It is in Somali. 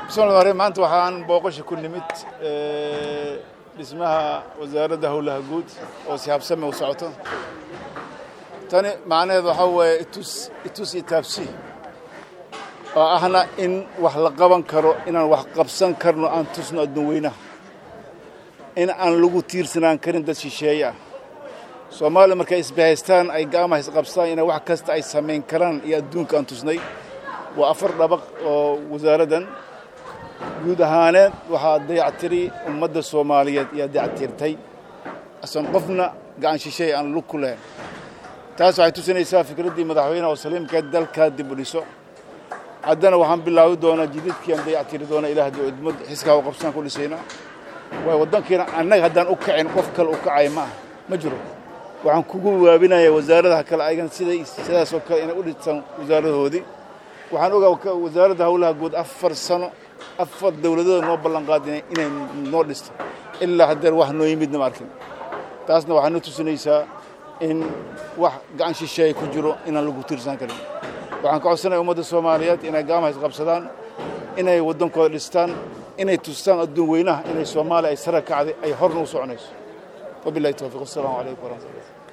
بسم الله الرحمن الرحيم. waxaan booqasho ku nimid dhismaha wasaaradda hawlaha guud oo si habsami u socoto tani macnaheedu waxa weeye itus itaabsi oo ahna in wax la qaban karo inaan wax qabsan karno aan tusno adduunweynaha in aan lagu tiirsanaan karin dad shisheeye ah Soomaaliya markay isbahaystaan ay gacmaha isqabsadaan in wax kasta ay sameyn karaan iyo adduunka aan tusnay waa afar dabaq oo wasaaraddan guud ahaaneed waxaa dayactiri ummadda Soomaaliyeed iyo dayactirtay asan qofna gacan shisheeye aan lug ku lahayn taas waxay tusinaysaa fikraddii madaxweynaha oo saliimka dalka dib u dhiso haddana waxaan bilaawi doonaa jidadkii aan dayactiri doona ilaahay udmad xiska u qabsan ku dhisayna way wadankeena annaga haddaan u kacin qof kale u kacay ma jiro waxaan kugu waabinayaa wasaaradaha kale aygan sidaas oo kale inay u dhistaan wasaaradahoodii waxaan ogaa wasaaradda hawlaha guud 4 sano 4 dawladood noo ballan qaadeen inay noo dhisto ilaa hadda wax noo yimidna markin taasna waxaan tusinaysaa in wax gacan shisheeye ku jiro inaan lagu tiirsan karin waxaan ka codsanayaa ummadda Soomaaliyeed inay gacmaha isqabsadaan inay wadankooda dhistaan inay tustaan adduun weynaha inay Soomaaliya ay sara kacday ay horna u soconayso wabillahi tawfiiq. Assalaamu alaykum wa rahmatullahi.